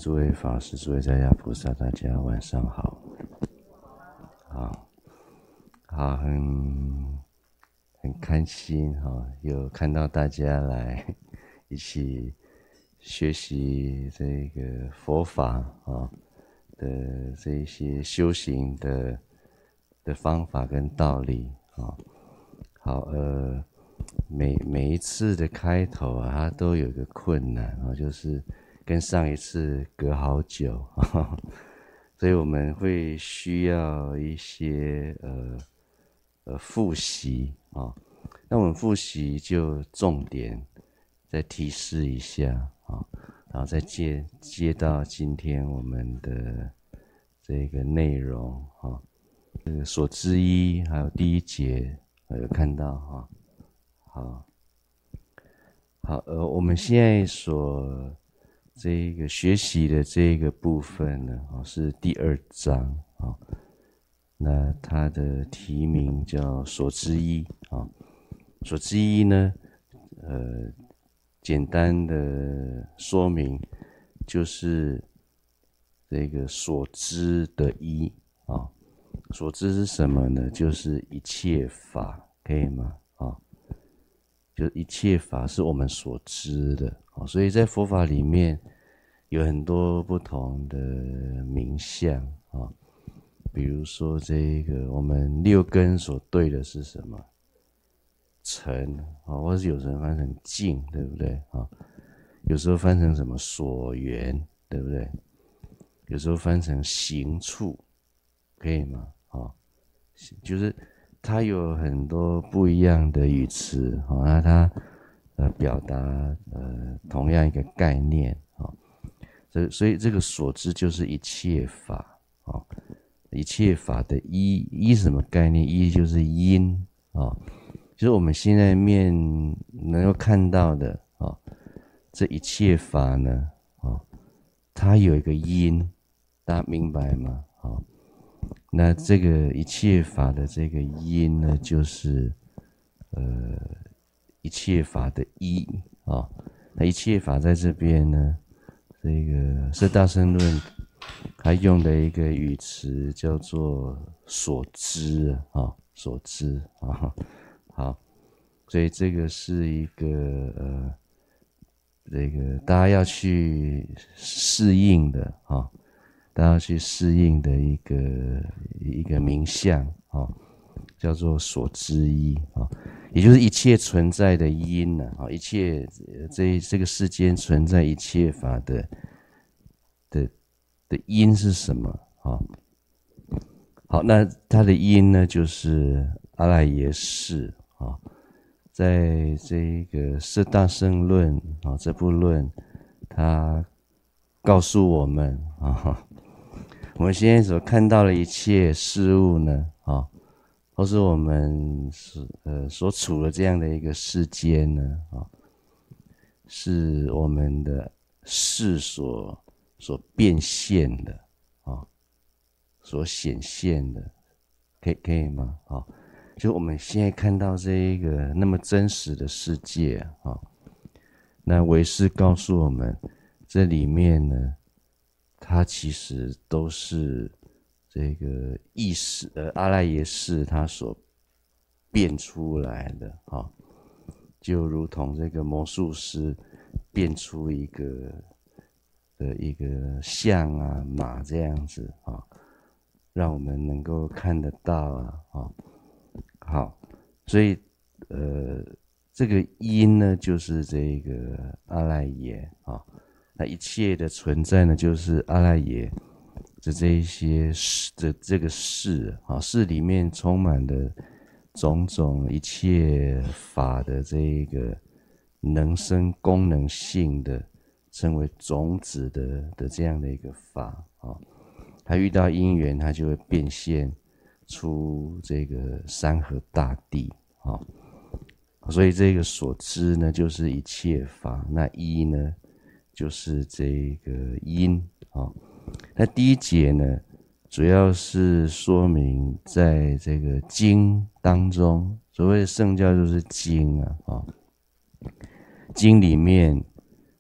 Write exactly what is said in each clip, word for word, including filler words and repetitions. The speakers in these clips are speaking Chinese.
诸位法师、诸位在家菩萨，大家晚上好。好，好，很很开心哈，有看到大家来一起学习这个佛法啊的这一些修行的的方法跟道理啊。好，呃，每每一次的开头啊，它都有一个困难啊，就是跟上一次隔好久，呵呵，所以我们会需要一些呃呃复习啊。那我们复习就重点再提示一下啊，然后再接接到今天我们的这个内容啊，这个所知一还有第一节有看到哈。好，好，呃，我们现在所这个学习的这个部分呢，啊，是第二章啊。那它的题名叫所知一啊。所知一呢，呃，简单的说明就是这个所知的一啊。所知是什么呢？就是一切法，可以吗？啊，就一切法是我们所知的啊。所以在佛法里面有很多不同的名相啊，比如说这个我们六根所对的是什么？尘啊，或是有人翻成境，对不对啊？有时候翻成什么所缘，对不对？有时候翻成行处，可以吗？啊，就是它有很多不一样的语词啊，那它呃表达呃同样一个概念啊。所以所以这个所知就是一切法啊，一切法的一一什么概念？一就是因啊。就是我们现在面能够看到的啊，这一切法呢，啊，它有一个因，大家明白吗？啊，那这个一切法的这个因呢，就是呃一切法的一啊。那一切法在这边呢，这个释大乘论它用的一个语词叫做所知啊，所知啊。好，所以这个是一个呃，这个大家要去适应的啊，大家要去适应的一个一个名相啊，叫做所知一啊，也就是一切存在的因呢啊，一切这这个世间存在一切法的的的因是什么啊？好，那它的因呢，就是阿赖耶识啊。在这个释大乘论啊这部论，它告诉我们啊，我们现在所看到的一切事物呢啊，或是我们所呃所处的这样的一个世间呢啊，是我们的识所所变现的啊，所显现的，可以可以吗？啊。就我们现在看到这一个那么真实的世界啊，那唯识告诉我们，这里面呢，它其实都是这个意识，呃，阿赖耶识它所变出来的啊，就如同这个魔术师变出一个的一个象啊、马这样子啊，让我们能够看得到啊，啊。好，所以呃，这个因呢，就是这个阿赖耶啊。那一切的存在呢，就是阿赖耶的这一些事的这个事啊，事里面充满的种种一切法的这一个能生功能性的，称为种子的的这样的一个法啊。它遇到因缘，它就会变现出这个山河大地啊，所以这个所知呢，就是一切法。那一呢，就是这个因啊。那第一节呢，主要是说明在这个经当中，所谓的圣教就是经啊啊，经里面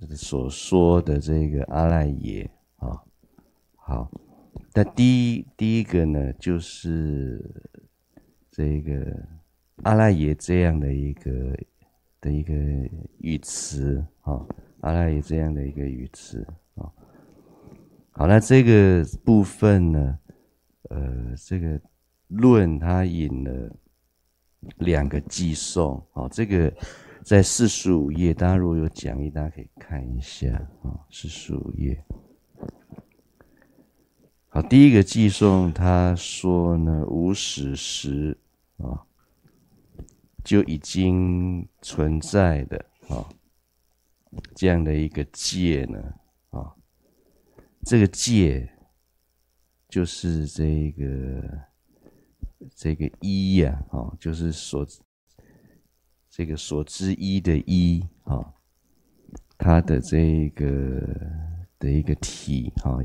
所说的这个阿赖耶啊。好，那第一第一个呢，就是这个阿赖耶这样的一个的一个语词啊，阿赖耶这样的一个语词啊。好，那这个部分呢，呃，这个论它引了两个寄颂啊，这个在四十五页，大家如果有讲义，大家可以看一下啊，四十五页。好，第一个寄颂他说呢，无始时啊就已经存在的啊这样的一个界呢啊，这个界就是这个这个一呀啊，就是所这个所知一的一啊，它的这个的一个体啊。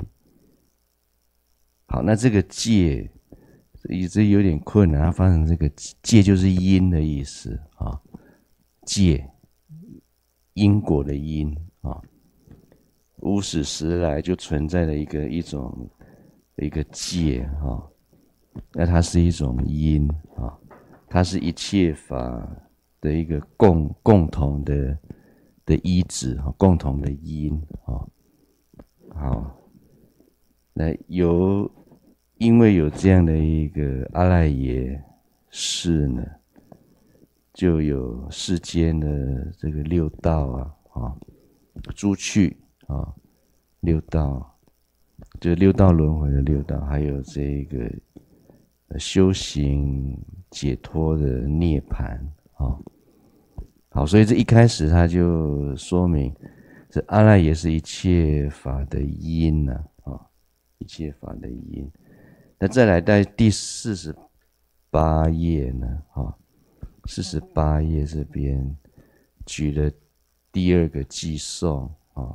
好，那这个界，这有点困难，它发成这个界就是因的意思啊，界，因果的因啊，无始时来就存在的一个一种一个界啊，那它是一种因啊，它是一切法的一个共共同的的依止啊，共同的因啊，好，那由因为有这样的一个阿赖耶识呢，就有世间的这个六道啊，啊，诸趣啊，六道，就六道轮回的六道，还有这个修行解脱的涅槃啊。好，所以这一开始他就说明，这阿赖耶是一切法的因呐，啊，一切法的因。那再来在第四十八页呢，啊，四十八页这边举了第二个寄颂啊，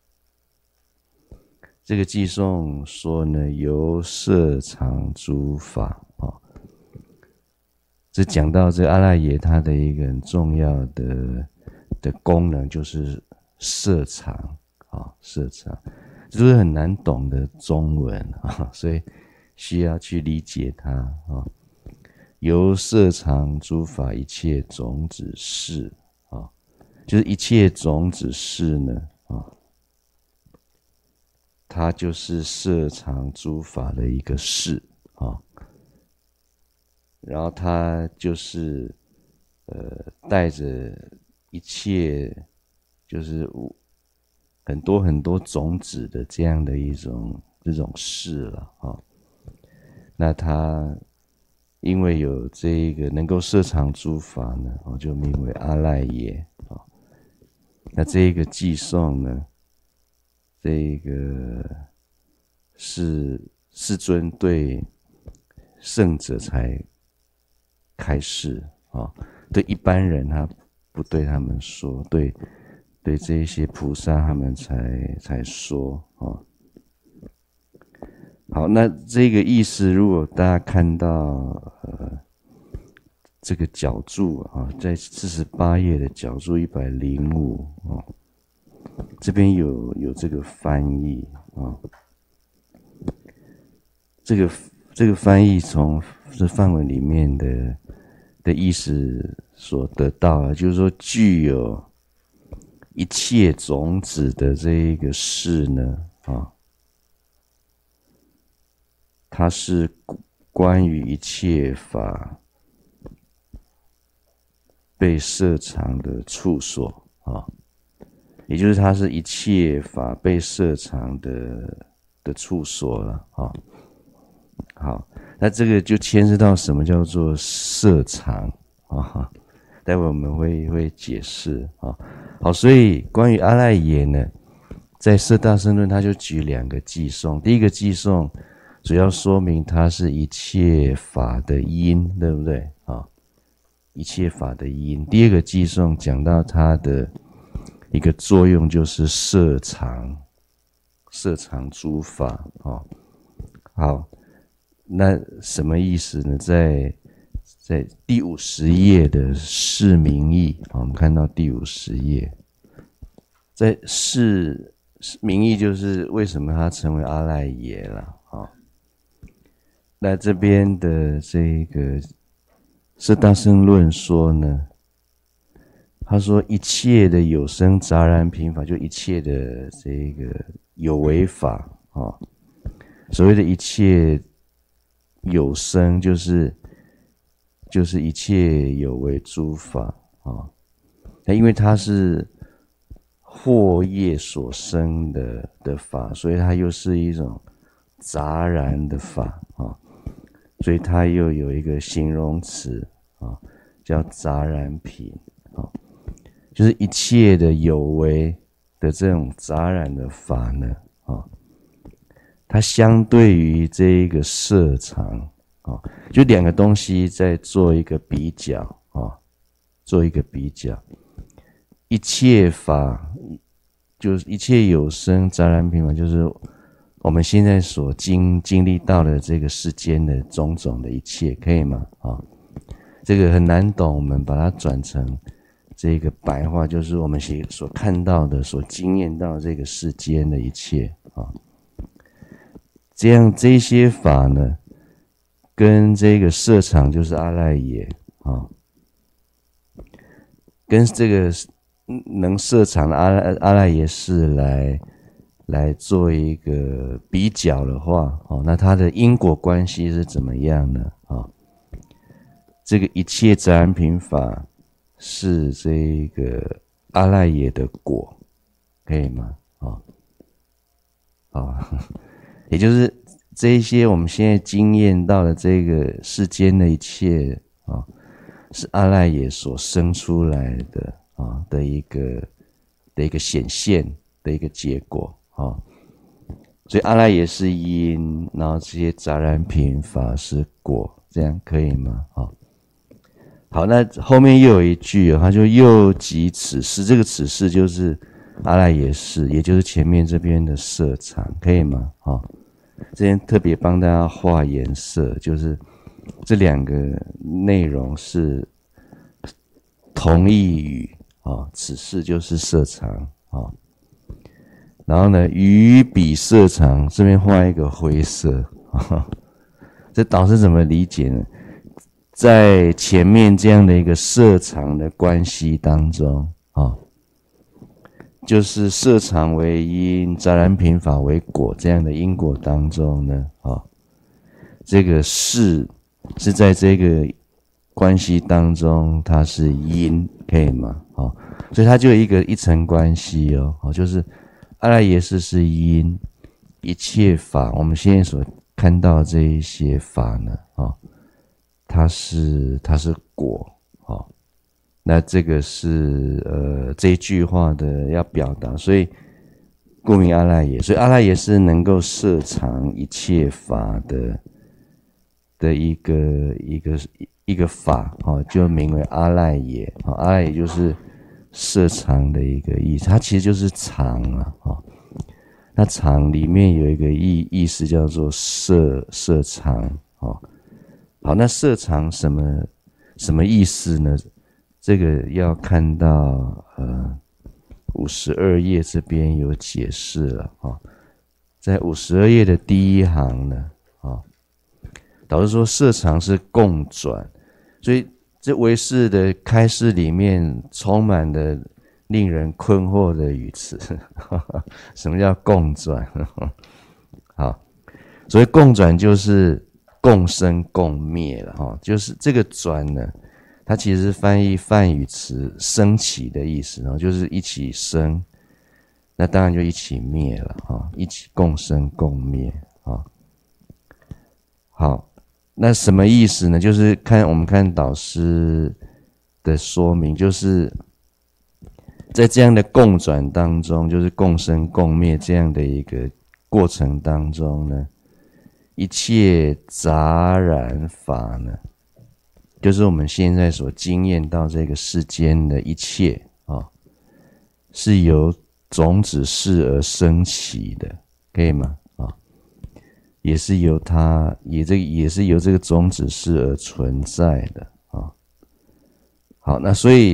这个寄颂说呢，由摄藏诸法啊，这讲到这阿赖耶它的一个很重要的的功能就是摄藏啊，摄藏，这是很难懂的中文啊，所以需要去理解它啊。由摄藏诸法一切种子识啊，就是一切种子识呢啊，它就是摄藏诸法的一个识啊。然后它就是呃带着一切就是很多很多种子的这样的一种这种识了啊。那它因为有这一个能够摄藏诸法呢，哦，就名为阿赖耶啊。那这一个寄颂呢，这一个是世尊对圣者才开示啊，对一般人他不对他们说，对对这一些菩萨他们才才说啊。好，那这个意思，如果大家看到呃这个角注啊，在四十八页的角注一百零五啊，这边有有这个翻译啊，这个这个翻译从这范围里面的的意思所得到的，就是说具有一切种子的这一个识呢啊。它是关于一切法被摄藏的处所啊，也就是它是一切法被摄藏的的处所了啊。好，那这个就牵涉到什么叫做摄藏啊？待会我们会会解释啊。好，所以关于阿赖耶呢，在《摄大乘论》他就举两个寄颂，第一个寄颂主要说明它是一切法的因，对不对啊？一切法的因。第二个寄颂讲到它的一个作用，就是摄藏，摄藏诸法啊。好，那什么意思呢？在在第五十页的释名义啊，我们看到第五十页在世名义就是为什么他成为阿赖耶了啊？那这边的这个摄大乘论说呢，他说一切的有生杂然品法，就一切的这个有为法啊。所谓的一切有生，就是就是一切有为诸法啊。那因为它是惑业所生的的法，所以它又是一种杂然的法啊。所以它又有一个形容词啊，叫杂然品啊，就是一切的有为的这种杂然的法呢啊。它相对于这一个色常啊，就两个东西在做一个比较啊，做一个比较。一切法就是一切有生杂然品法，就是我们现在所经经历到的这个世间的种种的一切，可以吗？啊，这个很难懂，我们把它转成这个白话，就是我们所看到的、所经验到的这个世间的一切啊。这样这些法呢，跟这个色场就是阿赖耶啊，跟这个能色场的阿赖阿赖耶识来来做一个比较的话，哦，那它的因果关系是怎么样呢？啊，这个一切杂然品法是这个阿赖耶的果，可以吗？啊，啊。也就是这一些我们现在经验到的这个世间的一切啊，是阿赖耶所生出来的啊的一个的一个显现的一个结果啊。所以阿赖耶是因，然后这些杂然品法是果，这样可以吗？啊，好，那后面又有一句，他就又即此事，这个此事就是阿赖耶识，也就是前面这边的色场，可以吗？啊。这边特别帮大家画颜色，就是这两个内容是同义语啊，此事就是色场啊。然后呢，于彼色场这边画一个灰色啊，这导师怎么理解呢？在前面这样的一个色场的关系当中啊，就是色常为因，杂然品法为果，这样的因果当中呢，啊，这个事是在这个关系当中，它是因，可以吗？啊，所以它就有一个一层关系哦，啊，就是阿赖耶识是因，一切法，我们现在所看到这一些法呢，啊，它是它是果，啊。那这个是呃这一句话的要表达，所以故名阿赖耶，所以阿赖耶是能够摄藏一切法的的一个一个一个法哦，就名为阿赖耶啊，阿赖耶就是摄藏的一个意思，它其实就是藏啊啊，那藏里面有一个意意思叫做摄摄藏啊，好，那摄藏什么什么意思呢？这个要看到呃五十二页这边有解释了啊，在五十二页的第一行呢啊，导师说摄藏是共转，所以这唯识的开示里面充满了令人困惑的语词，什么叫共转？好，所以共转就是共生共灭了哈，就是这个转呢。它其实是翻译梵语词升起的意思，然后就是一起生，那当然就一起灭了啊，一起共生共灭啊。好，那什么意思呢？就是看我们看导师的说明，就是在这样的共转当中，就是共生共灭这样的一个过程当中呢，一切杂然法呢。就是我们现在所经验到这个世间的一切啊，是由种子识而生起的，可以吗？啊，也是由它，也这也是由这个种子识而存在的啊。好，那所以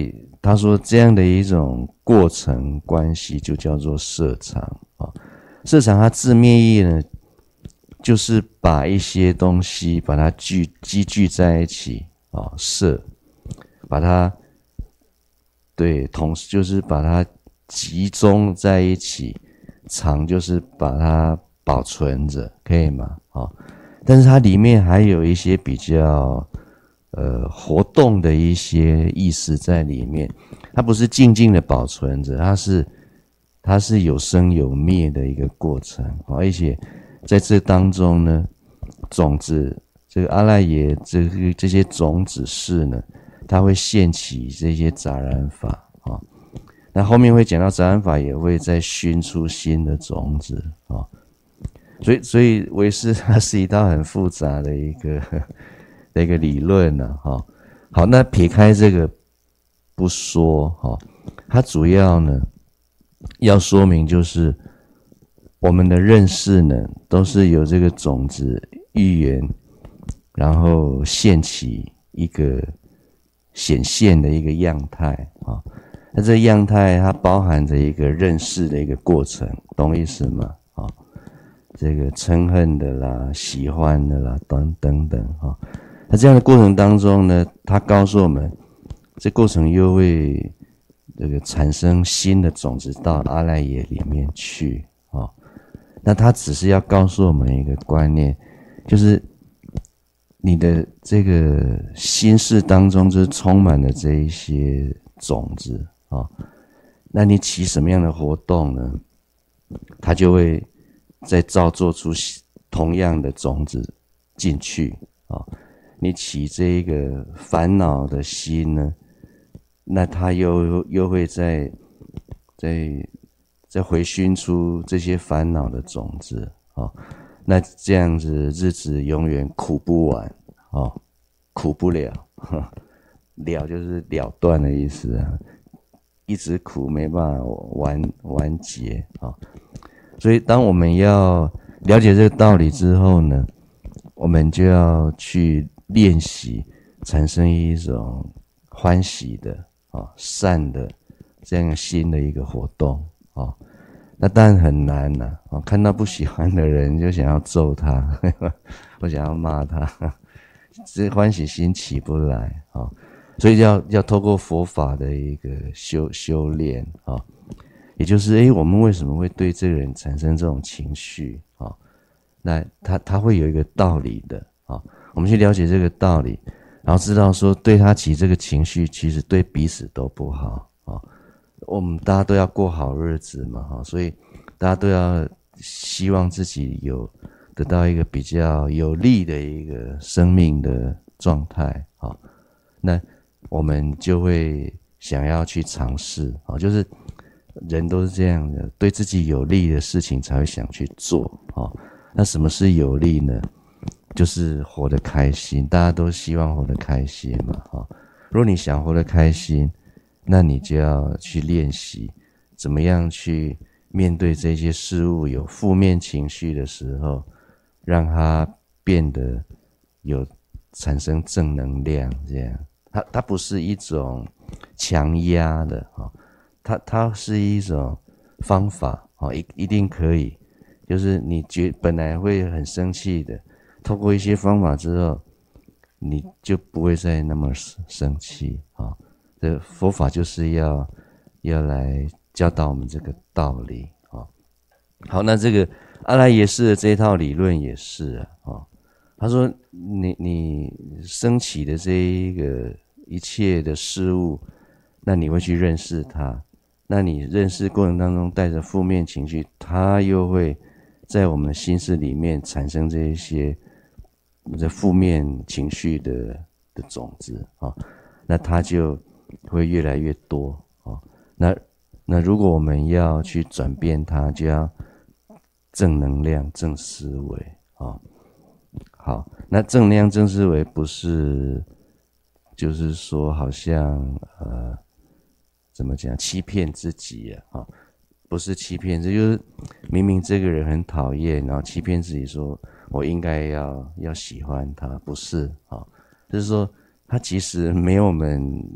他说这样的一种过程关系就叫做摄场啊。摄场它字面意义呢，就是把一些东西把它聚积聚在一起啊，摄，把它对同时就是把它集中在一起，场就是把它保存着，可以吗？啊，但是它里面还有一些比较呃活动的一些意思在里面，它不是静静的保存着，它是它是有生有灭的一个过程，而且在这当中呢，种子这个阿赖耶这个这些种子识呢，它会现起这些杂染法啊。那后面会讲到杂染法也会再熏出新的种子啊。所以所以唯识它是一套很复杂的一个的一个理论呢，哈。好，那撇开这个不说哈，它主要呢要说明就是我们的认识呢都是由这个种子寓言，然后现起一个显现的一个样态啊。那这样态它包含着一个认识的一个过程，懂意思吗？啊，这个嗔恨的啦，喜欢的啦，等等等啊。那这样的过程当中呢，它告诉我们，这过程又会这个产生新的种子到阿赖耶里面去啊。那它只是要告诉我们一个观念，就是你的这个心事当中就是充满了这一些种子啊。那你起什么样的活动呢？它就会再造作出同样的种子进去啊。你起这个烦恼的心呢，那它又又会再再再回熏出这些烦恼的种子啊。那这样子日子永远苦不完啊，苦不了，了就是了断的意思啊，一直苦没办法完完结啊。所以当我们要了解这个道理之后呢，我们就要去练习产生一种欢喜的啊善的这样新的一个活动啊。那当然很难呐、啊，看到不喜欢的人就想要揍他，或想要骂他，这欢喜心起不来啊。所以要要透过佛法的一个修修炼啊，也就是诶，我们为什么会对这个人产生这种情绪啊？那他他会有一个道理的啊，我们去了解这个道理，然后知道说对他起这个情绪，其实对彼此都不好啊。我们大家都要过好日子嘛，哈，所以大家都要希望自己有得到一个比较有利的一个生命的状态啊。那我们就会想要去尝试啊，就是人都是这样的，对自己有利的事情才会想去做啊。那什么是有利呢？就是活得开心，大家都希望活得开心嘛，哈。如果你想活得开心，那你就要去练习怎么样去面对这些事物有负面情绪的时候，让它变得有产生正能量，这样。它它不是一种强压的啊，它它是一种方法啊，一一定可以。就是你觉本来会很生气的，透过一些方法之后，你就不会再那么生气啊。这佛法就是要要来教导我们这个道理啊。好，那这个阿赖耶识的这一套理论也是啊。他说你你升起的这一个一切的事物，那你会去认识它，那你认识过程当中带着负面情绪，它又会在我们的心事里面产生这一些这负面情绪的的种子啊，那它就会越来越多啊。那那如果我们要去转变它，就要正能量、正思维啊。好，那正能量、正思维不是就是说好像呃怎么讲欺骗自己啊？啊不是欺骗，这就是明明这个人很讨厌，然后欺骗自己说我应该要要喜欢他，不是啊？就是说他其实没有我们。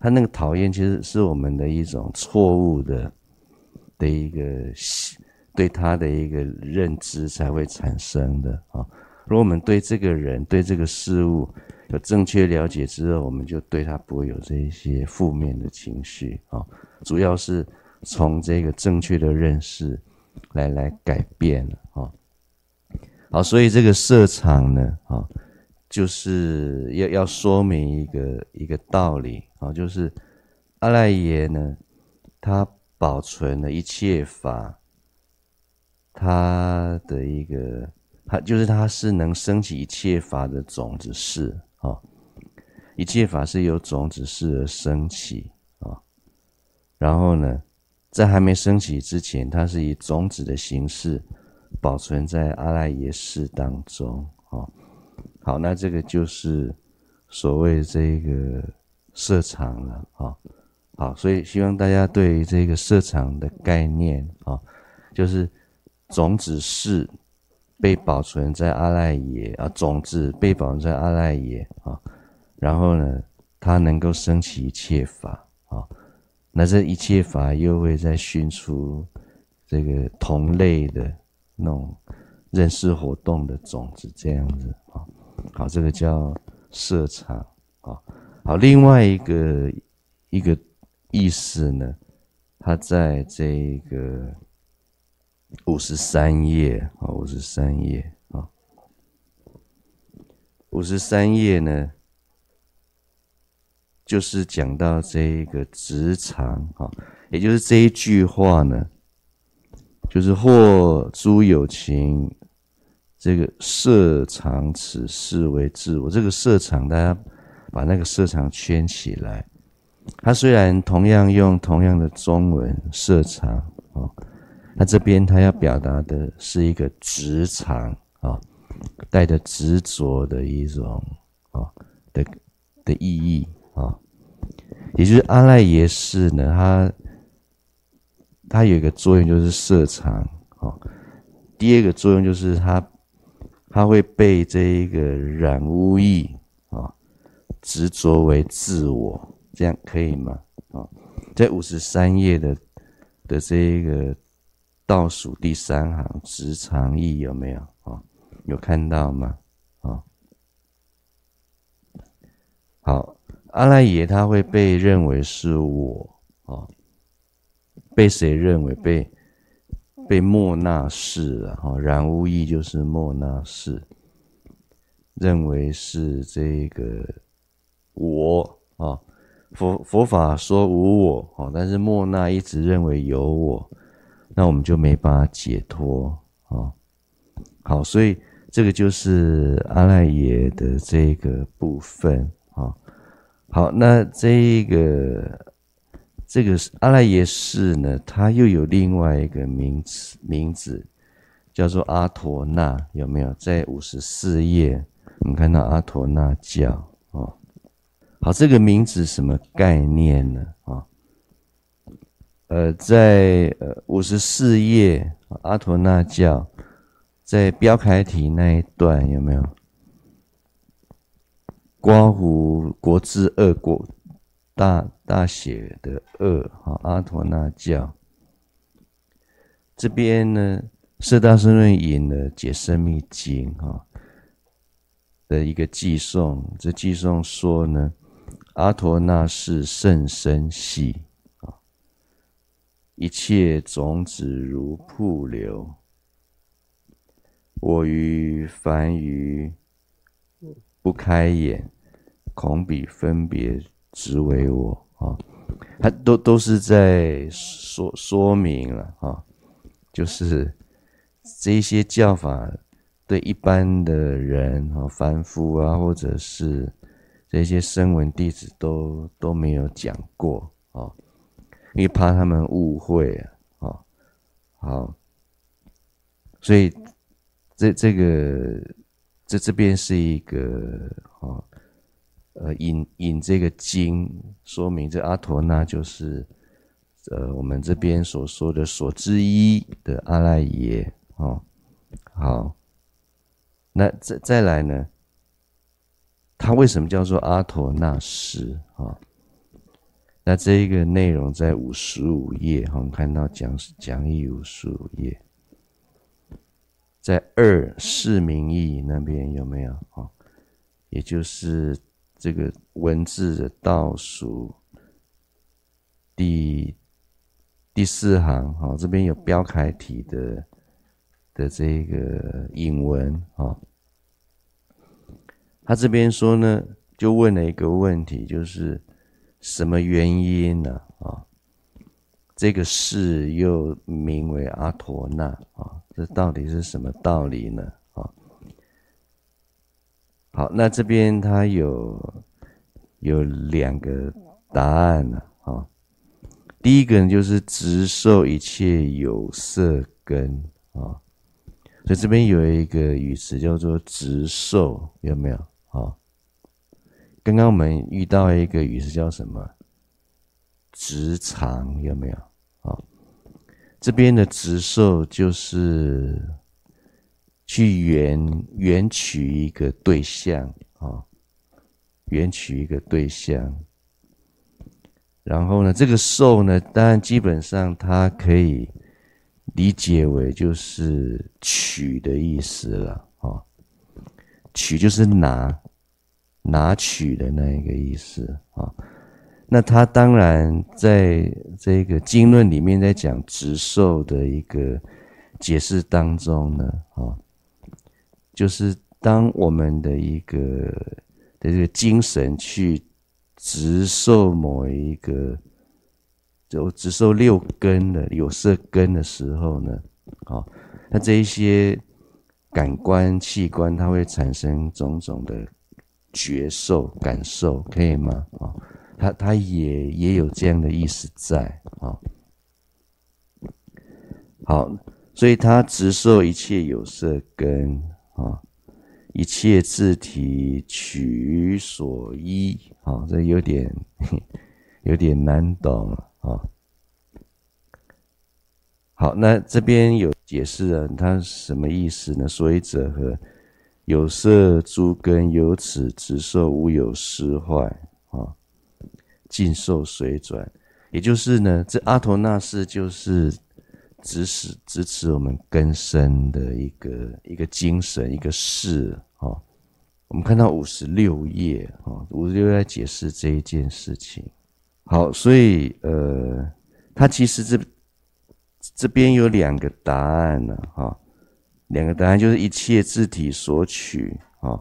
他那个讨厌其实是我们的一种错误的的一个对他的一个认知才会产生的啊。如果我们对这个人、对这个事物有正确了解之后，我们就对他不会有这一些负面的情绪啊。主要是从这个正确的认识来来改变了啊。好，所以这个设场呢，啊，就是要要说明一个一个道理啊，就是阿赖耶呢，他保存了一切法，他的一个，他就是他是能升起一切法的种子识啊，一切法是由种子识而升起啊，然后呢，在还没升起之前，它是以种子的形式保存在阿赖耶识当中啊。好，那这个就是所谓这个设场了啊。好，所以希望大家对于这个设场的概念啊，就是种子识被保存在阿赖耶啊，种子被保存在阿赖耶啊，然后呢，它能够升起一切法啊，那这一切法又会再熏出这个同类的那种认识活动的种子，这样子啊。好，这个叫设场啊。好，另外一个一个意思呢，它在这个五十三页啊，五十三页啊，五十三页呢，就是讲到这个执常啊，也就是这一句话呢，就是或诸有情。这个设场此事为自我，这个设场大家把那个设场圈起来。它虽然同样用同样的中文设场哦，那这边它要表达的是一个执场啊，带着执着的一种啊的的意义啊，也就是阿赖耶识呢，它它有一个作用就是设场啊，第二个作用就是它。它会被这一个染污意啊执着为自我，这样可以吗？啊，在五十三页的的这一个倒数第三行执常意有没有啊？有看到吗？啊，好，阿赖耶他会被认为是我啊，被谁认为被？被莫那识啊，染污意就是莫那识，认为是这个我啊，佛佛法说无我啊，但是莫那一直认为有我，那我们就没办法解脱啊。好，所以这个就是阿赖耶的这个部分啊。好，那这个。这个阿赖耶识呢，它又有另外一个名词，名字叫做阿陀那，有没有？在五十四页，我们看到阿陀那教啊。好，这个名字什么概念呢？啊，呃，在呃五十四页阿陀那教，在标楷体那一段有没有？刮胡国字二国。大大写的二啊，阿陀那教这边呢，摄大僧论引了解深密经啊的一个偈颂，这偈颂说呢，阿陀那是甚深细啊，一切种子如瀑流，我于凡愚不开眼，恐彼分别。执为我啊，它都都是在说说明了啊，就是这一些教法对一般的人啊、凡夫啊，或者是这些声闻弟子都都没有讲过啊，因为怕他们误会啊，啊好，所以这这个这这边是一个啊。呃，引引这个经说明，这阿陀那就是呃我们这边所说的所知一的阿赖耶哦。好，那再再来呢，它为什么叫做阿陀那识啊？ 那这一个内容在五十五页，我们看到讲讲义五十五页，在二释名义那边有没有？也就是这个文字的倒数第第四行，这边有标楷体的的这个引文，他这边说呢，就问了一个问题，就是什么原因呢？啊，这个事又名为阿陀那啊，这到底是什么道理呢？啊，好，那这边他有有两个答案呢。啊，第一个呢就是直受一切有色根啊，所以这边有一个语词叫做直受，有没有？啊，刚刚我们遇到一个语词叫什么？直常，有没有？啊，这边的直受就是去缘缘取一个对象啊，缘取一个对象。然后呢，这个受呢，当然基本上它可以理解为就是取的意思了啊，取就是拿拿取的那一个意思啊。那他当然在这个经论里面在讲直受的一个解释当中呢，啊，就是当我们的一个的这个精神去直受某一个就直受六根的有色根的时候呢，啊，那这一些感官器官它会产生种种的觉受感受，可以吗？啊，它它也也有这样的意思在啊。好，所以它直受一切有色根啊，一切自体取所依啊，这有点有点难懂啊。好，那这边有解释了，它什么意思呢？所以者何？有色诸根由此直受无有失坏啊，尽受随转。也就是呢，这阿陀那识就是指使支持我们根身的一个一个精神，一个事啊。我们看到五十六页啊，五十六页在解释这一件事情。好，所以呃，它其实这这边有两个答案呢，哈，两个答案就是一切自体所取啊，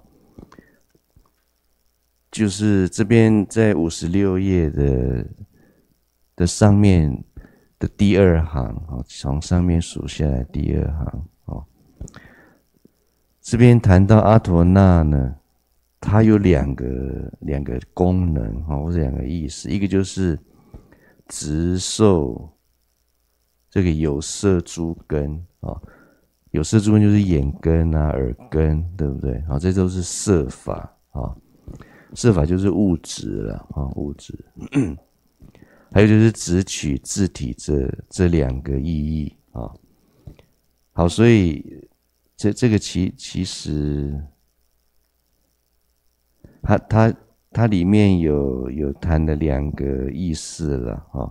就是这边在五十六页的的上面的第二行啊，从上面数下来第二行啊，这边谈到阿陀那呢，它有两个两个功能啊，或者两个意思，一个就是直受这个有色诸根啊，有色诸根就是眼根啊、耳根，对不对？好，这都是色法啊，色法就是物质了啊，物质。还有就是直取自体这这两个意义啊。好，所以这这个其其实它它它里面有有谈了两个意思了啊。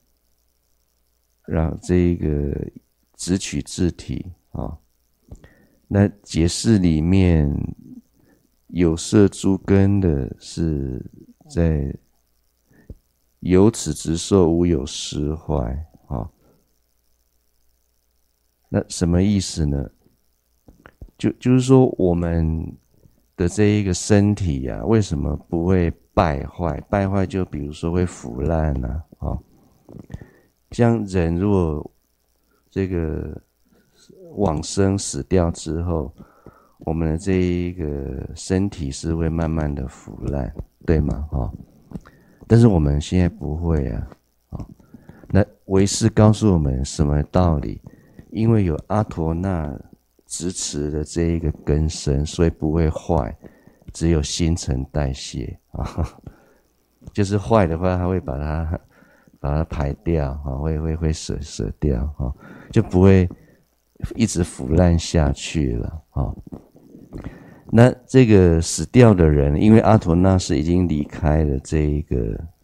让这个直取自体啊，那解释里面有色诸根的是在由此直受无有失坏啊。那什么意思呢？就就是说我们的这一个身体啊，为什么不会败坏？败坏就比如说会腐烂啊，啊，像人如果这个往生死掉之后，我们的这一个身体是会慢慢的腐烂，对吗？啊，但是我们现在不会啊，啊，那唯识告诉我们什么道理？因为有阿陀那支持的这一个根身，所以不会坏，只有新陈代谢啊，就是坏的话，它会把它把它排掉啊，会会会舍舍掉啊，就不会一直腐烂下去了啊。那这个死掉的人，因为阿陀那是已经离开了这一个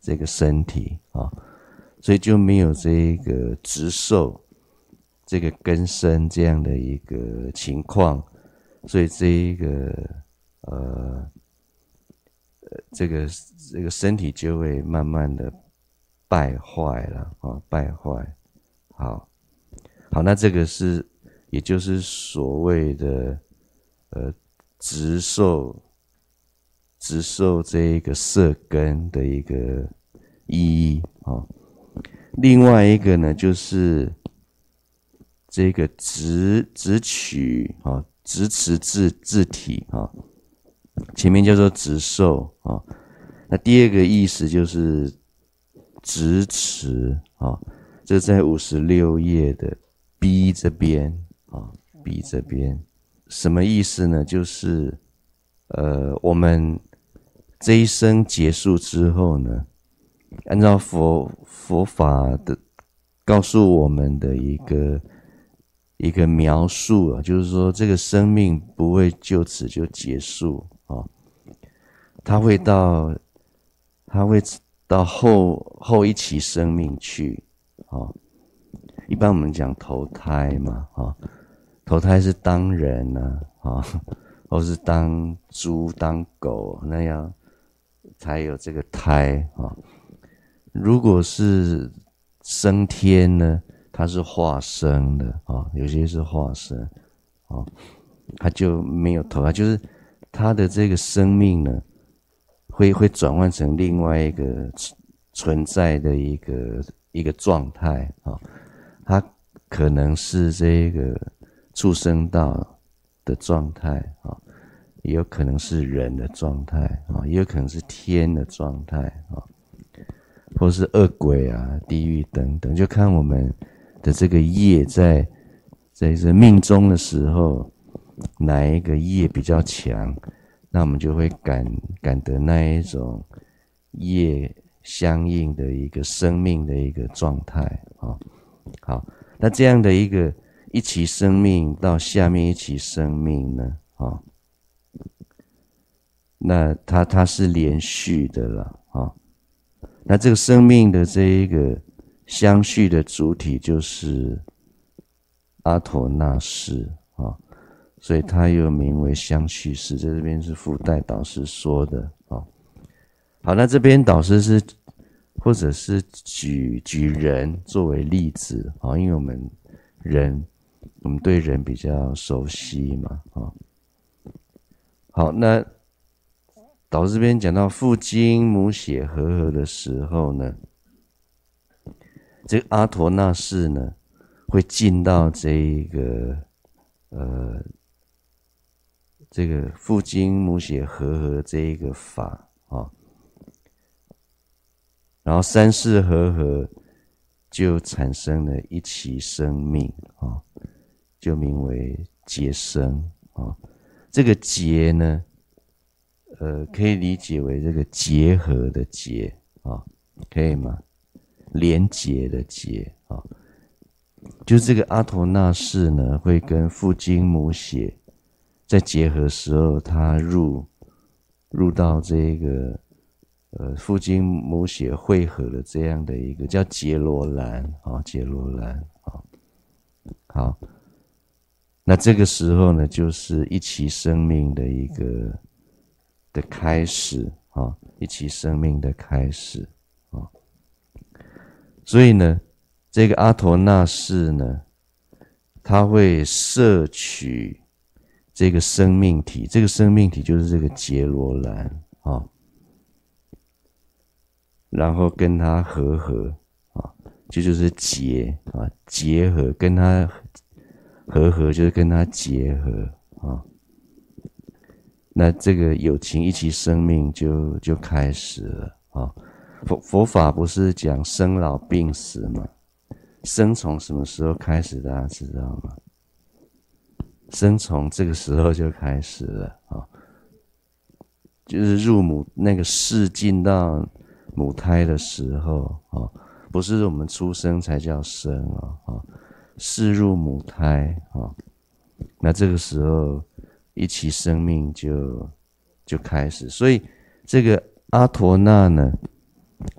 这个身体啊，所以就没有这个执受这个根生这样的一个情况，所以这一个呃这个这个身体就会慢慢的败坏了啊，败坏。好，好，那这个是也就是所谓的呃执受执受这一个色根的一个意义啊。另外一个呢，就是这个执执取啊，执持自自体啊，前面叫做执受啊。那第二个意思就是执持啊，这在五十六页的 B 这边啊 ，B 这边什么意思呢？就是呃，我们这一生结束之后呢，按照佛佛法的告诉我们的一个一个描述啊，就是说这个生命不会就此就结束啊，它会到它会到后后一期生命去啊。一般我们讲投胎嘛啊，投胎是当人啊啊，或是当猪当狗那样才有这个胎啊。如果是升天呢，它是化生的啊，有些是化生啊，它就没有投胎，就是它的这个生命呢，会会转换成另外一个存在的一个一个状态啊，它可能是这个畜生道的状态啊，也有可能是人的状态啊，也有可能是天的状态啊。或是恶鬼啊、地狱等等，就看我们的这个业在在这命中的时候，哪一个业比较强，那我们就会感感得那一种业相应的一个生命的一个状态啊。好，那这样的一个一期生命到下面一期生命呢，啊，那它它是连续的了啊。那这个生命的这一个相续的主体就是阿陀那识啊，所以它又名为相续识。在这边是附带导师说的啊。好，那这边导师是或者是举举人作为例子啊，因为我们人我们对人比较熟悉嘛啊。好，那导师这边讲到父精母血和合的时候呢，这个阿陀那识呢会进到这一个呃这个父精母血和合这一个法啊，然后三世和合就产生了一期生命啊，就名为结生啊。这个结呢，呃，可以理解为这个结合的结啊，可以吗？连结的结啊，就这个阿陀那识呢，会跟父精母血在结合时候，它入入到这个呃父精母血汇合的这样的一个叫结罗兰啊，结罗兰啊，好，那这个时候呢，就是一期生命的一个的开始啊，一期生命的开始啊。所以呢，这个阿陀那识呢，它会摄取这个生命体，这个生命体就是这个结罗兰啊，然后跟它和合啊，这就, 就是结啊，结合跟它和合就是跟它结合啊。那这个有情一期生命就就开始了啊。佛佛法不是讲生老病死吗？生从什么时候开始？大家知道吗？生从这个时候就开始了啊，就是入母那个识进到母胎的时候啊，不是我们出生才叫生啊啊，识入母胎啊，那这个时候一期生命就就开始，所以这个阿陀那呢，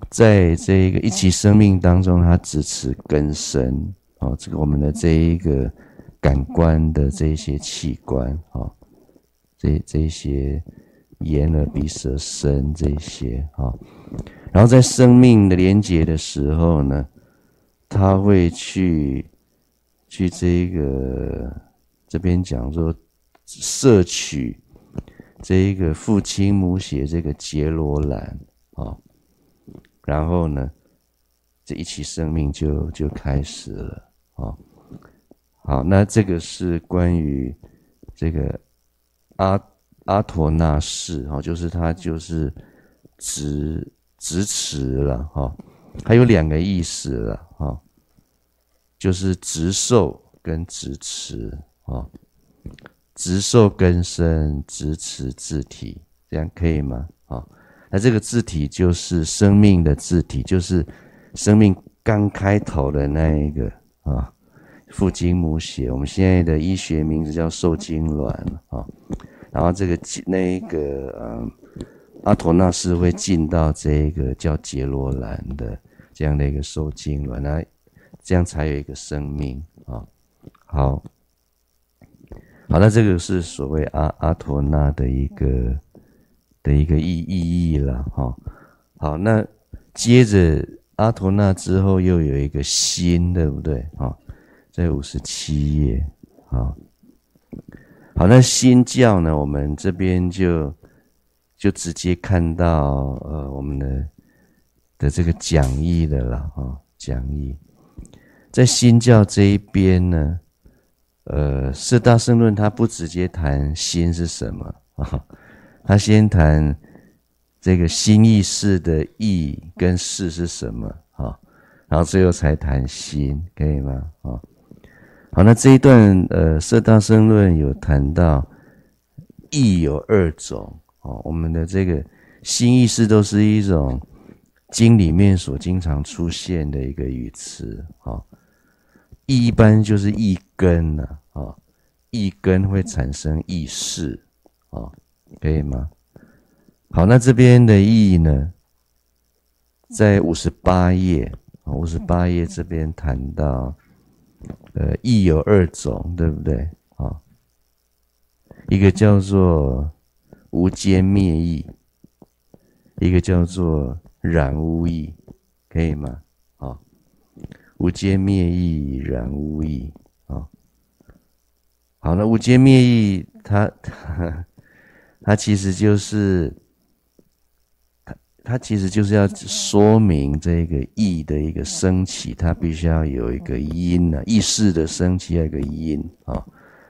在这一个一起生命当中，它支持根生哦，这个我们的这一个感官的这一些器官哦，这这一些眼耳鼻舌身这些哦，然后在生命的连结的时候呢，它会去去这个这边讲说摄取这一个父亲母血这个结罗兰哦，然后呢，这一起生命就就开始了哦。好，那这个是关于这个阿阿陀那氏哦，就是它就是直直持了哈、哦，还有两个意思了哈、哦，就是直受跟直持哦，直受根生，直持自体，这样可以吗？哦，那这个自体就是生命的自体，就是生命刚开头的那一个啊。哦，父精母血，我们现在的医学名字叫受精卵啊，然后这个那一个呃阿陀那氏会进到这个叫结罗兰的这样的一个受精卵，那这样才有一个生命啊。好，好，那这个是所谓阿阿陀那的一个的一个意意义了哈。好，那接着阿陀那之后又有一个心，对不对啊？在五十七页，好，好，那新教呢？我们这边就就直接看到呃我们的的这个讲义的了哈，讲义在新教这一边呢，呃，四大圣论它不直接谈心是什么啊，他先谈这个心意识的意跟识是什么啊，然后最后才谈心，可以吗？啊。好，那这一段呃，四大圣论有谈到意有二种哦，我们的这个心意识都是一种经里面所经常出现的一个语词哦，意一般就是意根呐啊，哦，意根会产生意识哦，可以吗？好，那这边的意呢，在五十八页，五十八页这边谈到。呃，意有二种，对不对？啊，一个叫做无间灭意，一个叫做染污意，可以吗？啊，无间灭意，染污意，啊，好，那无间灭意，它它它其实就是它它其实就是要说明这个意的一个升起，它必须要有一个因啊，意识的升起要有一个因啊。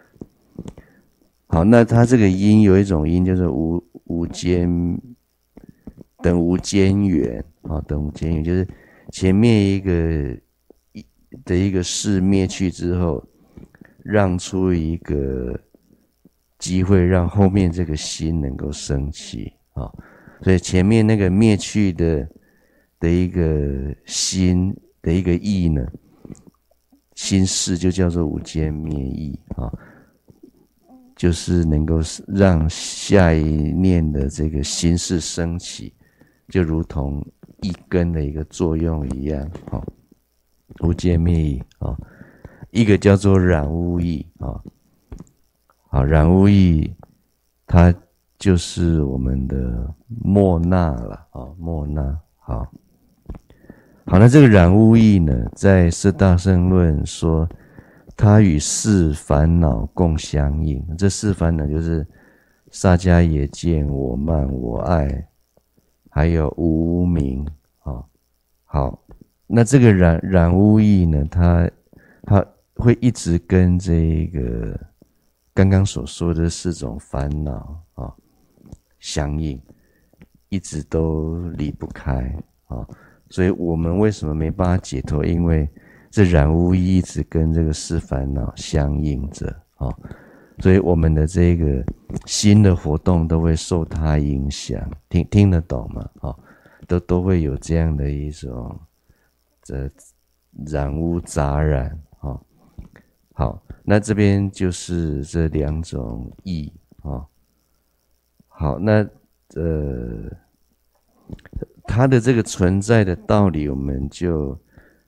好，那它这个因有一种因就是无无间等无间缘啊，等无间缘就是前面一个的一个事灭去之后，让出一个机会，让后面这个心能够升起啊。所以前面那个灭去的的一个心的一个意呢，心事就叫做无间灭意啊，就是能够让下一念的这个心事升起，就如同一根的一个作用一样啊，无间灭意啊。一个叫做染污意啊，好，染污意它就是我们的莫那了啊，莫那。好，好，那这个染污意呢，在四大圣论说，它与四烦恼共相应。这四烦恼就是萨迦耶见、我慢、我爱，还有无明啊。好，那这个染染污意呢，它它会一直跟这个刚刚所说的四种烦恼啊相应，一直都离不开啊，所以我们为什么没办法解脱？因为这染污意一直跟这个四烦恼相应着啊，所以我们的这个心的活动都会受它影响，听听得懂吗？啊，都都会有这样的一种这染污杂染啊。好，那这边就是这两种意啊。好，那呃， 它的这个存在的道理，我们就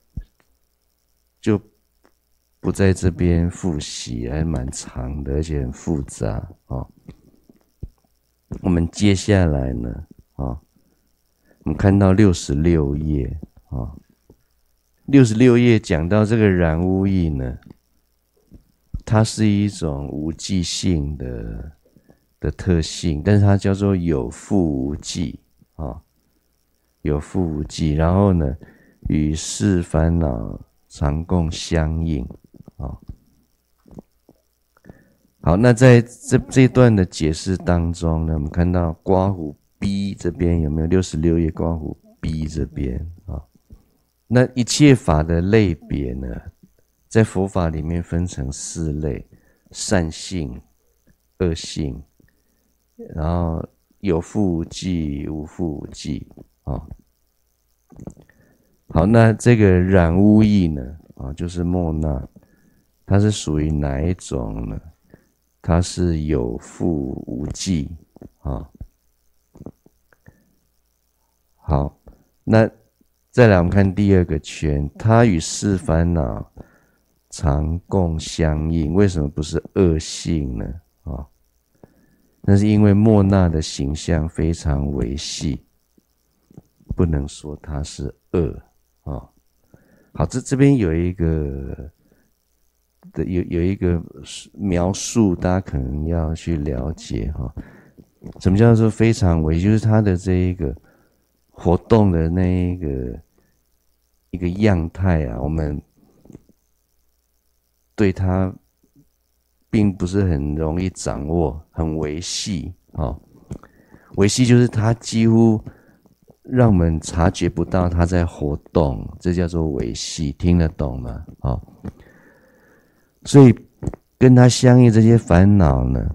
就不在这边复习，还蛮长的，而且很复杂哦。我们接下来呢，哦，我们看到六十六页啊，六十六页讲到这个染污液呢，它是一种无记性的的特性，但是它叫做有覆无记啊，有覆无记。然后呢，与世烦恼常共相应啊。好，那在这这段的解释当中呢，我们看到刮胡 B 这边有没有六十六页刮胡 B 这边啊？那一切法的类别呢，在佛法里面分成四类：善性、恶性，然后有覆无记、无覆无记啊。好，那这个染污液呢，啊，就是末那，它是属于哪一种呢？它是有覆无记啊。好，那再来我们看第二个圈，它与世烦恼常共相应，为什么不是恶性呢？啊，那是因为末那的形象非常微细，不能说它是恶啊。好，这这边有一个的有有一个描述，大家可能要去了解哈。什么叫做非常微？就是它的这一个活动的那一个一个样态啊，我们对它并不是很容易掌握，很微细啊。微细就是它几乎让我们察觉不到它在活动，这叫做微细，听得懂吗？啊，所以跟它相应这些烦恼呢，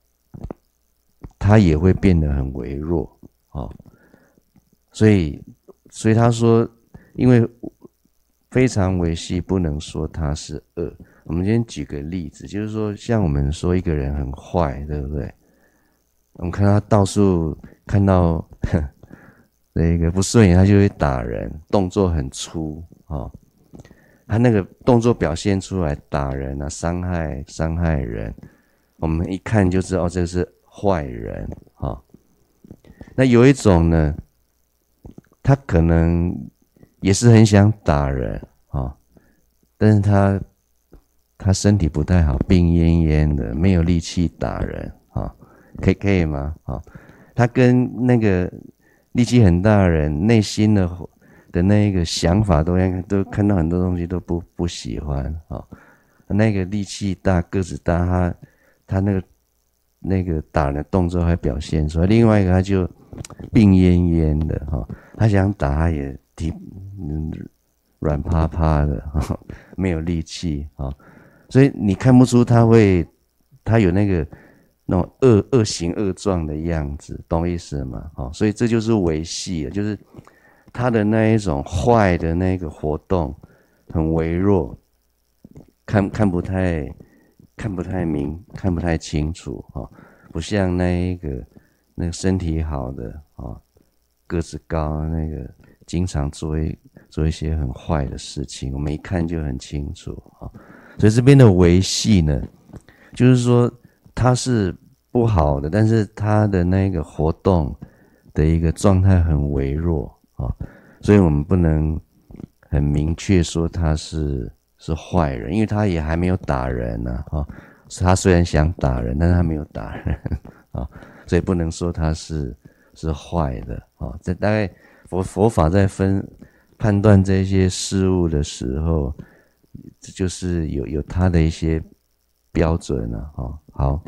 它也会变得很微弱啊。所以，所以他说，因为非常微细，不能说它是恶。我们今天举个例子，就是说，像我们说一个人很坏，对不对？我们看他到处看到那个不顺眼，他就会打人，动作很粗啊、哦。他那个动作表现出来，打人啊，伤害伤害人，我们一看就知道，哦，这是坏人啊、哦。那有一种呢，他可能也是很想打人啊、哦，但是他他身体不太好，病恹恹的，没有力气打人啊、哦，可以可以吗？啊、哦，他跟那个力气很大的人，内心的的那个想法都都看到很多东西都不不喜欢啊、哦。那个力气大、个子大，他他那个那个打人的动作还表现出来。另外一个他就病恹恹的哈、哦，他想打他也体嗯软趴趴的哈、哦，没有力气啊、哦，所以你看不出他会他有那个那种恶恶行恶状的样子，懂意思吗？哦，所以这就是微细的，就是他的那一种坏的那个活动很微弱，看看不太看不太明，看不太清楚啊、哦，不像那一个那个身体好的啊、哦，个子高那个，经常做一做一些很坏的事情，我们一看就很清楚啊、哦。所以这边的微细呢，就是说它是不好的，但是它的那个活动的一个状态很微弱啊、哦，所以我们不能很明确说他是是坏人，因为他也还没有打人呢啊、哦，他虽然想打人，但是他没有打人啊、哦，所以不能说他是是坏的啊、哦。这大概佛佛法在分判断这些事物的时候，这就是有有他的一些标准了、啊、哈、哦。好。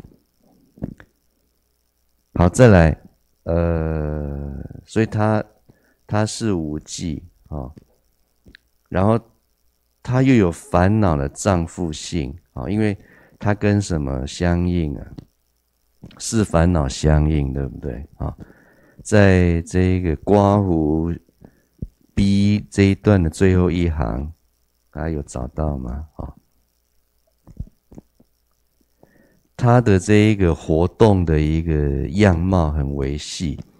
好，再来，呃，所以它它是无记啊、哦，然后它又有烦恼的障覆性啊、哦，因为它跟什么相应啊？是烦恼相应，对不对啊、哦？在这个刮胡 B 这一段的最后一行，大家有找到吗？啊、哦？它的这一个活动的一个样貌很微细，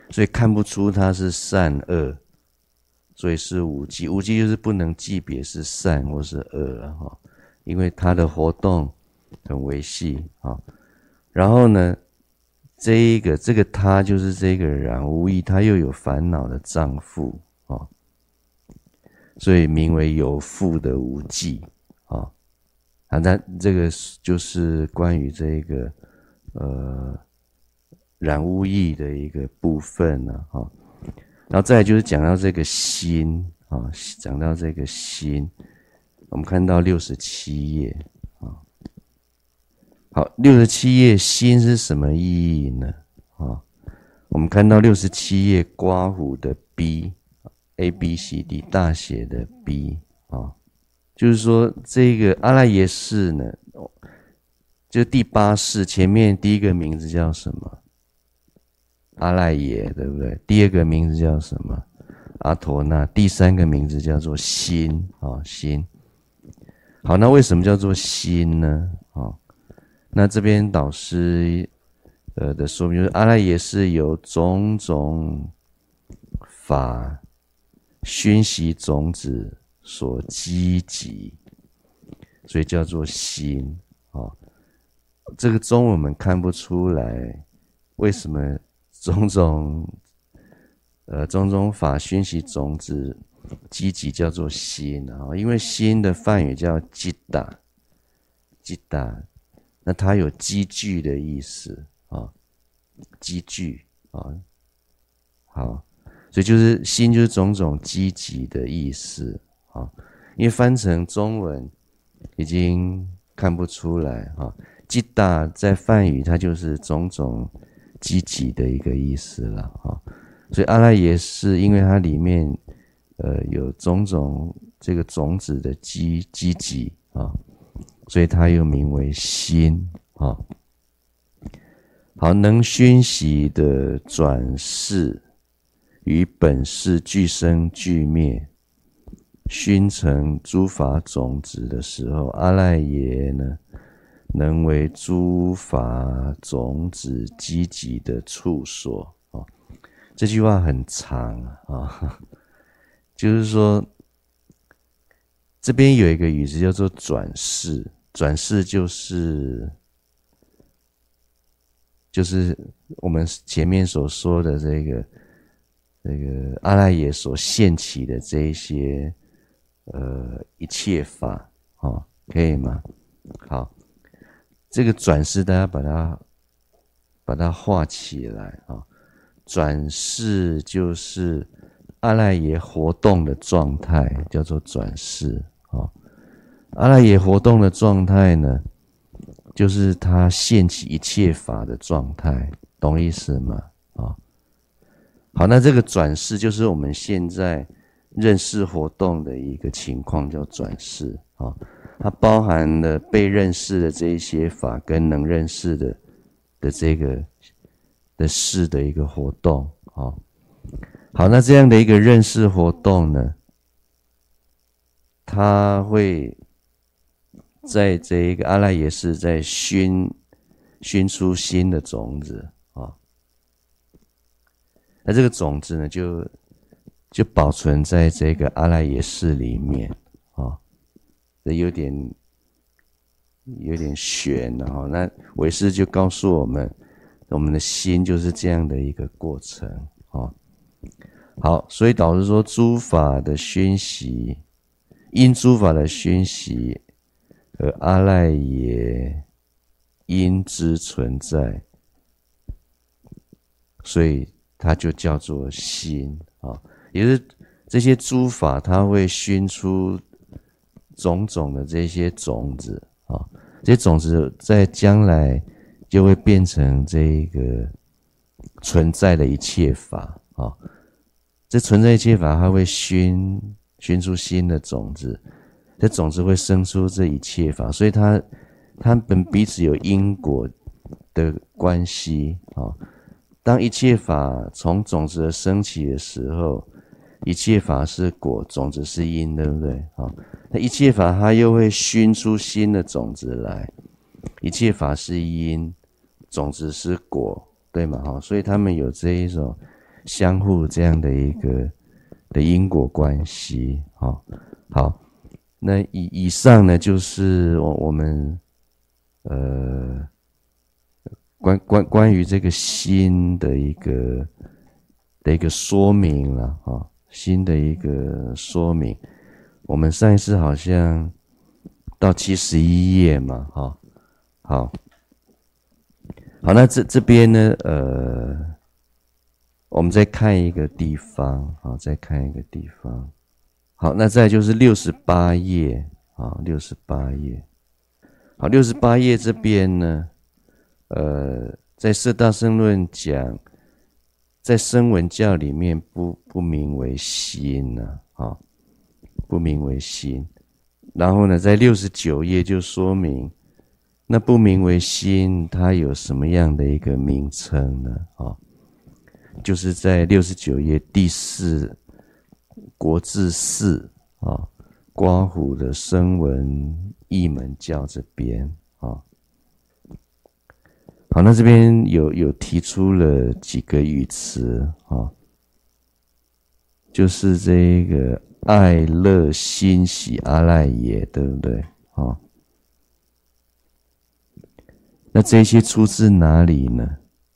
所以看不出它是善恶，所以是无记。无记就是不能记别是善或是恶了哈，因为它的活动很微细啊。然后呢，这一个这个他就是这个染无意，他又有烦恼的丈夫啊，所以名为有覆的无记啊。啊，那这个就是关于这个呃染污意的一个部分呢，哈。然后再来就是讲到这个心啊，讲到这个心，我们看到六十七页啊。好，六十七页心是什么意义呢？啊，我们看到六十七页刮胡的 B A B C D 大写的 B 啊。就是说，这个阿赖耶识呢，就第八识前面第一个名字叫什么？阿赖耶，对不对？第二个名字叫什么？阿陀那。第三个名字叫做心啊，心。好，那为什么叫做心呢？啊，那这边导师呃的说明就是，阿赖耶识由种种法熏习种子所积集，所以叫做心啊。这个中文我们看不出来，为什么种种呃种种法熏习种子积集叫做心啊？因为心的梵语叫吉达，吉达，那它有积聚的意思啊，积聚啊。好，所以就是心就是种种积集的意思。啊，因为翻成中文已经看不出来哈，吉大在梵语它就是种种积集的一个意思了哈，所以阿赖耶识因为它里面呃有种种这个种子的积积集啊，所以它又名为心啊。好，能熏习的转世与本世俱生俱灭。熏成诸法种子的时候，阿赖耶呢，能为诸法种子积集的处所啊。这句话很长啊，就是说，这边有一个语词叫做转世，转世就是就是我们前面所说的这个这个阿赖耶所现起的这一些。呃，一切法，哦，可以吗？好，这个转世，大家把它把它画起来啊、哦。转世就是阿赖耶活动的状态，叫做转世啊、哦。阿赖耶活动的状态呢，就是他现起一切法的状态，懂意思吗？啊、哦，好，那这个转世就是我们现在。认识活动的一个情况叫转世啊，它包含了被认识的这一些法跟能认识的的这个的事的一个活动啊。好，那这样的一个认识活动呢，它会在这一个阿赖耶识在熏熏出新的种子啊。那这个种子呢，就就保存在这个阿赖耶识里面啊，这有点有点悬了哈。那唯识就告诉我们，我们的心就是这样的一个过程啊。好，所以导致说诸法的熏习，因诸法的熏习而阿赖耶因之存在，所以它就叫做心啊。也就是这些诸法，它会熏出种种的这些种子啊，这些种子在将来就会变成这个存在的一切法啊。这存在一切法，它会熏熏出新的种子，这种子会生出这一切法，所以它它们彼此有因果的关系啊。当一切法从种子的升起的时候，一切法是果，种子是因，对不对啊？那一切法它又会熏出新的种子来，一切法是因，种子是果，对吗？哈，所以他们有这一种相互这样的一个的因果关系。好，好，那以以上呢，就是我我们呃关关关于这个心的一个的一个说明了啊，心的一个说明。我们上一次好像到七十一页嘛，哈，好，好，那这这边呢，呃，我们再看一个地方，好，再看一个地方，好，那再就是六十八页，啊，六十八页，好，六十八页这边呢，呃，在色大乘论讲，在声闻教里面不不名为心呢，啊，不名为心。然后呢，在六十九页就说明，那不名为心，它有什么样的一个名称呢？啊，就是在六十九页第四国字四啊，刮胡的声闻译门教这边啊。好，那这边有有提出了几个语词啊，就是这个爱乐欣喜阿赖耶，对不对？啊，那这些出自哪里呢？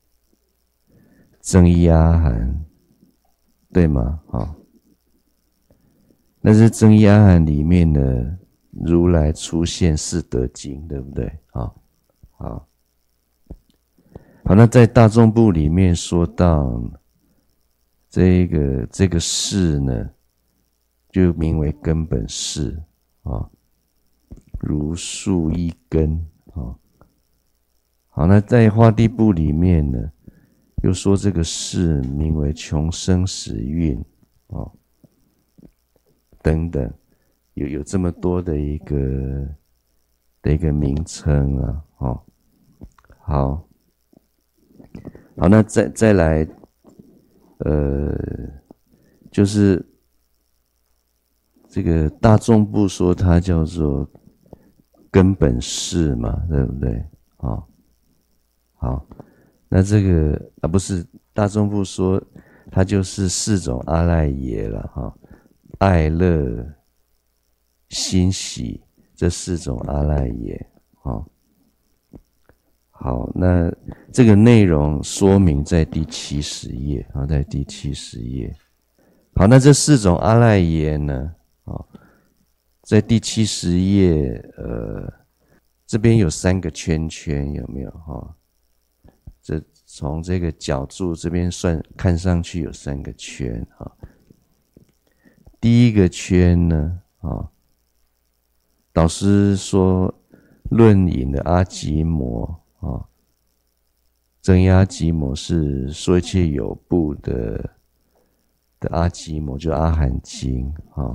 增一阿含，对吗？啊，那是增一阿含里面的如来出现四德经，对不对？啊，好。好，那在大众部里面说到这个这个事呢，就名为根本事啊，如树一根啊。好，那在化地部里面呢，又说这个事名为穷生死蕴啊，等等，有有这么多的一个的一个名称啊，哦，好。好，那再再来，呃，就是这个大众部说它叫做根本事嘛，对不对？好，好，那这个啊不是大众部说它就是四种阿赖耶了哈，爱乐欣喜这四种阿赖耶，好。好，那这个内容说明在第七十页啊，在第七十页。好，那这四种阿赖耶呢？啊，在第七十页，呃，这边有三个圈圈，有没有？哈，这从这个角柱这边算，看上去有三个圈啊。第一个圈呢，啊，导师说论引的阿吉摩。啊，增一阿吉摩是说一切有部的的阿吉摩，就阿含经啊。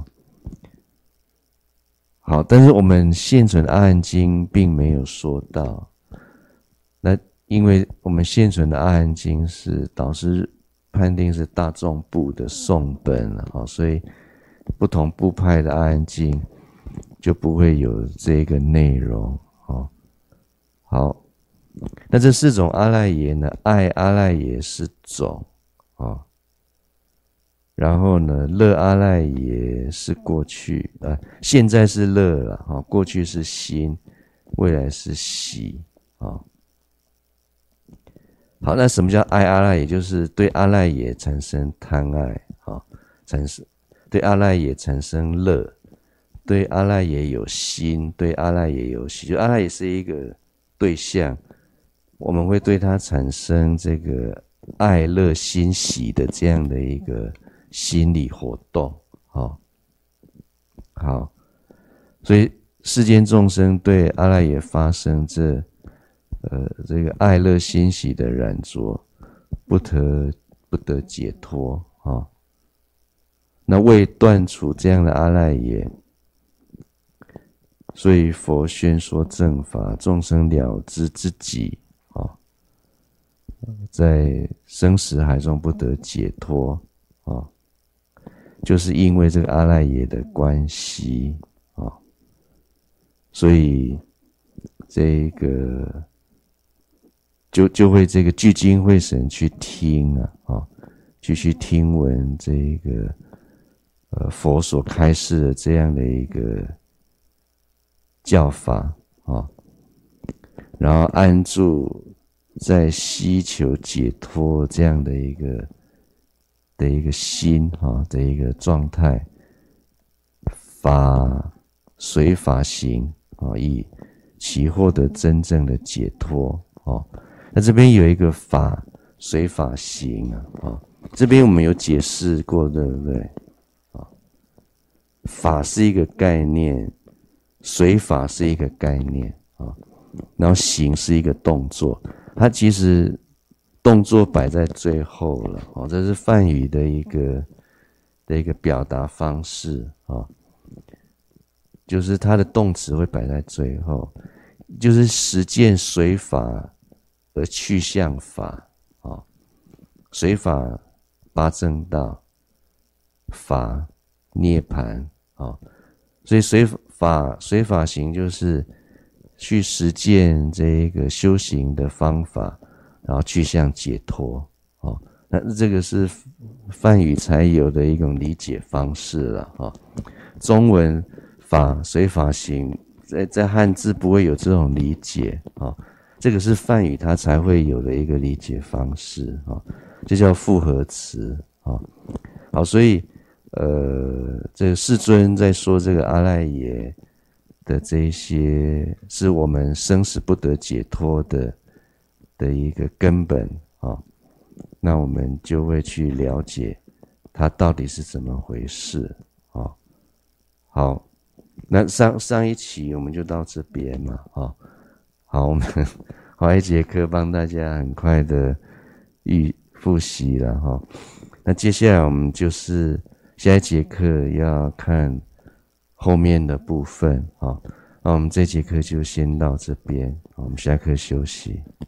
好，但是我们现存的阿含经并没有说到，那因为我们现存的阿含经是导师判定是大众部的颂本啊，所以不同部派的阿含经就不会有这个内容啊。好。那这四种阿赖耶呢？爱阿赖耶是种啊，然后呢，乐阿赖耶是过去啊，现在是乐了啊，过去是心，未来是喜啊。好，那什么叫爱阿赖耶？就是对阿赖耶产生贪爱啊，产生对阿赖耶产生乐，对阿赖耶有心，对阿赖耶有喜，就阿赖耶是一个对象。我们会对它产生这个爱乐欣喜的这样的一个心理活动，好，好，所以世间众生对阿赖耶发生这呃这个爱乐欣喜的染着，不得不得解脱啊。那为断除这样的阿赖耶，所以佛宣说正法，众生了知自己。在生死海中不得解脱啊，就是因为这个阿赖耶的关系啊，所以这个就就会这个聚精会神去听啊啊， 继续听闻这一个呃佛所开示的这样的一个教法啊，然后安住在希求解脱这样的一个的一个心啊的一个状态，法随法行啊，以其获得真正的解脱啊。那这边有一个法随法行啊，啊，这边我们有解释过，对不对？啊，法是一个概念，随法是一个概念啊，然后行是一个动作，它其实动作摆在最后了啊，这是梵语的一个的一个表达方式啊，就是它的动词会摆在最后，就是实践随法而去向法啊，随法八正道，法涅槃啊，所以随法随法行就是去实践这一个修行的方法，然后去向解脱啊。那这个是梵语才有的一种理解方式了啊。中文法随法行，在在汉字不会有这种理解啊。这个是梵语它才会有的一个理解方式啊，这叫复合词啊。好，所以呃，这个世尊在说这个阿赖耶的这一些是我们生死不得解脱的的一个根本啊，那我们就会去了解它到底是怎么回事啊。好，那上上一期我们就到这边嘛啊。好，我们好一节课帮大家很快的预复习了哈。那接下来我们就是下一节课要看后面的部分啊。那我们这节课就先到这边，我们下课休息。